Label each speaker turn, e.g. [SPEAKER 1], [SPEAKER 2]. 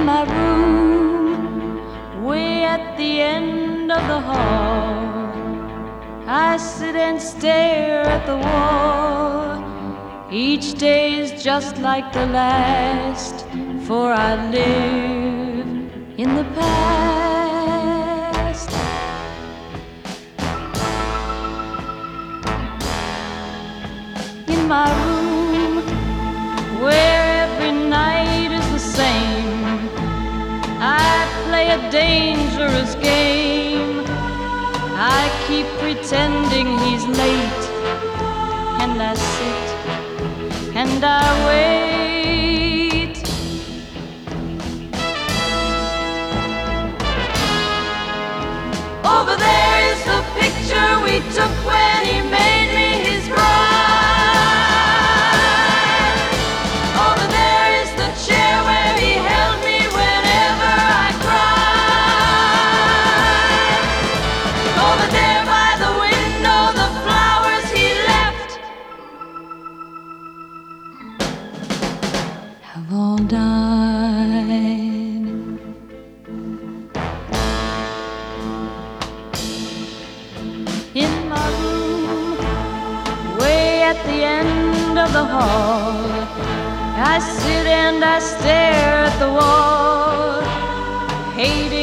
[SPEAKER 1] my room, way at the end of the hall, I sit and stare at the wall. Each day is just like the last, for I live in the past. In my room, where every night is the same, I play a dangerous game. I keep pretending he's late, and I sit and I wait. Over there is the picture we took when he made me his bride. Over there is the chair where he held me whenever I cried. Over there by the window, the flowers he left have all died. In my room, way at the end of the hall, I sit and I stare at the wall, hating